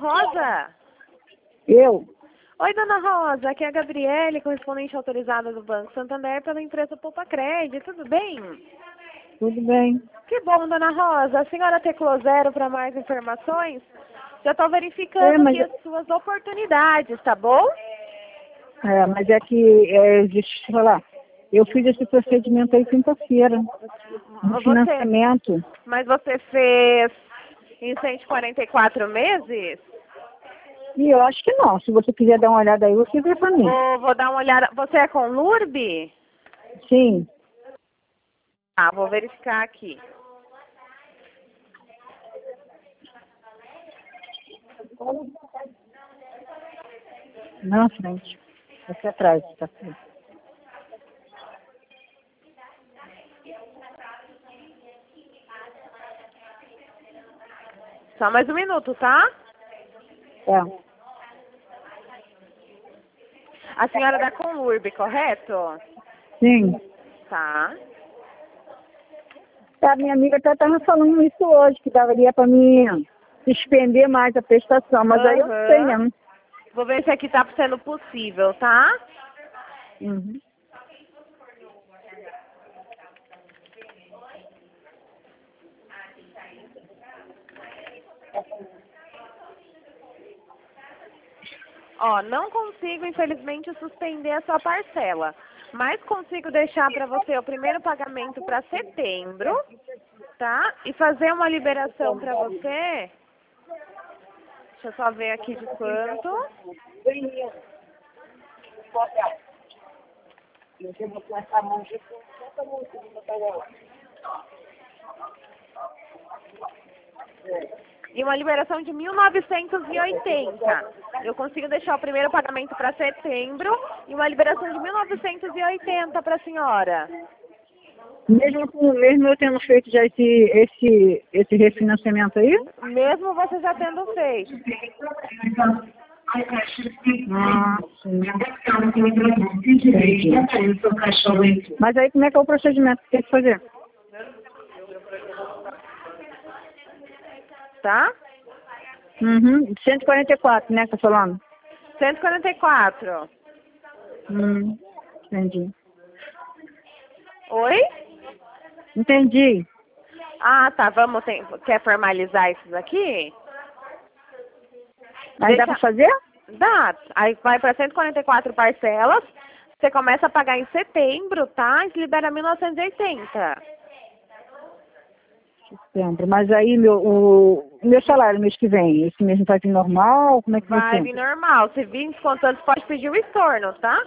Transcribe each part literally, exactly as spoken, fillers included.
Rosa? Eu? Oi, dona Rosa, aqui é a Gabriele, correspondente autorizada do Banco Santander pela empresa Poupa Crédito, tudo bem? Tudo bem. Que bom, dona Rosa. A senhora teclou zero para mais informações? Já estou É, verificando mas, aqui as suas oportunidades, tá bom? é, mas é que, é, deixa eu te falar, eu fiz esse procedimento aí quinta-feira, no Você, financiamento. mas você fez em cento e quarenta e quatro meses? E eu acho que não. Se você quiser dar uma olhada aí, você vê pra mim. Vou, vou dar uma olhada. Você é com Lurb? Sim. Ah, vou verificar aqui. Na frente. Aqui atrás, tá aqui. Só mais um minuto, tá? É. A senhora dá com Lurb, correto? Sim. Tá. A minha amiga até estava falando isso hoje, que daria para mim suspender mais a prestação, mas aí eu não sei Aham. mesmo. Vou ver se aqui tá sendo possível, tá? Uhum. Ó, não consigo, infelizmente, suspender a sua parcela, mas consigo deixar para você o primeiro pagamento para setembro, tá? E fazer uma liberação para você. Deixa eu só ver aqui de quanto. E uma liberação de mil novecentos e oitenta. Eu consigo deixar o primeiro pagamento para setembro e uma liberação de mil novecentos e oitenta para a senhora. Mesmo, com, mesmo eu tendo feito já esse, esse, esse refinanciamento aí? Mesmo você já tendo feito. Ah, sim. Entendi. Mas aí como é que é o procedimento que tem que fazer? Tá? Uhum. cento e quarenta e quatro, né, que tá falando? cento e quarenta e quatro. Hum, entendi. Oi? Entendi. Ah, tá. Vamos, tem, quer formalizar esses aqui? Aí dá Deixa, para fazer? dá. Aí vai para cento e quarenta e quatro parcelas. Você começa a pagar em setembro, tá? E libera mil novecentos e oitenta. Setembro. Mas aí meu, o meu salário mês que vem, esse mês vai vir normal? Como é que vai Vai ser? vir normal. Se vir descontando, você pode pedir o estorno, tá?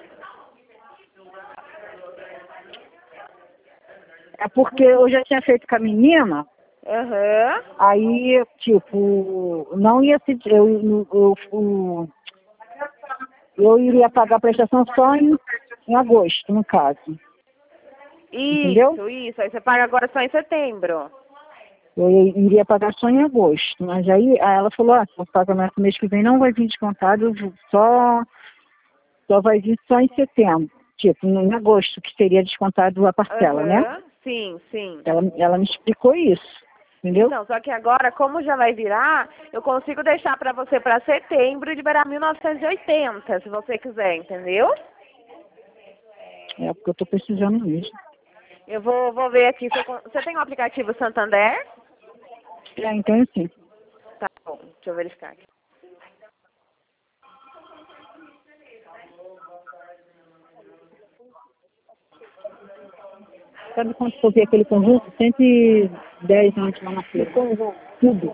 É porque eu já tinha feito com a menina, Aham. aí, tipo, não ia se. Eu, eu, eu, eu iria pagar a prestação só em, em agosto, no caso. Entendeu? Isso, isso. Aí você paga agora só em setembro. Eu iria pagar só em agosto. Mas aí, aí ela falou, ah, se o pagamento mês que vem não vai vir descontado, só, só vai vir só em setembro. Tipo, em agosto, que seria descontado a parcela, né? Aham. Sim, sim. Ela, ela me explicou isso, entendeu? Então, só que agora, como já vai virar, eu consigo deixar para você para setembro e liberar mil novecentos e oitenta, se você quiser, entendeu? É porque eu tô precisando mesmo. Eu vou, vou ver aqui. Você, con- você tem o aplicativo Santander? É, então assim. Tá bom, deixa eu verificar aqui. Sabe quanto eu vi aquele conjunto? cento e dez antes lá na feira. Tudo.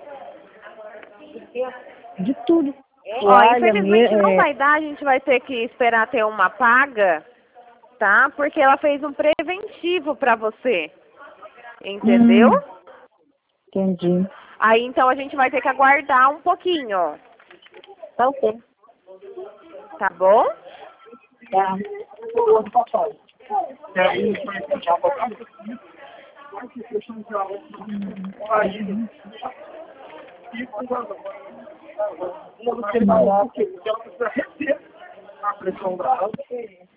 De tudo. Ó, Toalha, me, infelizmente não é, vai dar, a gente vai ter que esperar ter uma paga, tá? Porque ela fez um preventivo para você, entendeu? hum, entendi. Aí então a gente vai ter que aguardar um pouquinho, Tá ok. tá bom? Tá. Você vai lá, que ela precisa reter a pressão da água.